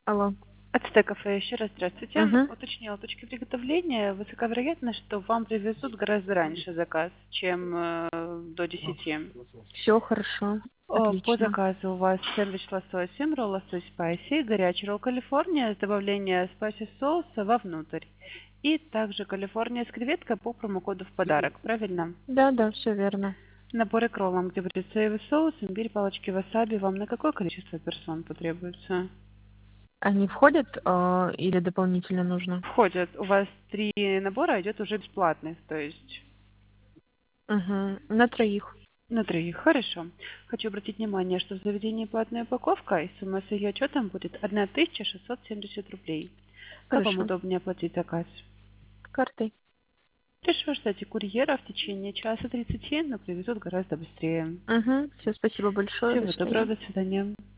Алло. От кафе еще раз здравствуйте. Угу. Уточнила точки приготовления. Высока вероятность, что вам привезут гораздо раньше заказ, чем до 10. Все хорошо. По Отлично. заказу у вас сэндвич лососем, ролл лосось спайси, горячий ролл Калифорния с добавлением спайси соуса вовнутрь. И также Калифорния с креветкой по промокоду в подарок, правильно? Да, да, все верно. Наборы к роллам, где будет соевый соус, имбирь, палочки васаби. Вам на какое количество персон потребуется? Они входят или дополнительно нужно? Входят. У вас 3 набора идет уже бесплатных, то есть Угу. На троих. на 3. Хорошо. Хочу обратить внимание, что в заведении платная упаковка, и сумма с ее учетом будет 1670 рублей. Как вам Хорошо. удобнее оплатить заказ? Картой. Прошу ждать курьера в течение часа 30, но привезут гораздо быстрее. Угу. Все, спасибо большое. До Всего доброго, свидания. до свидания.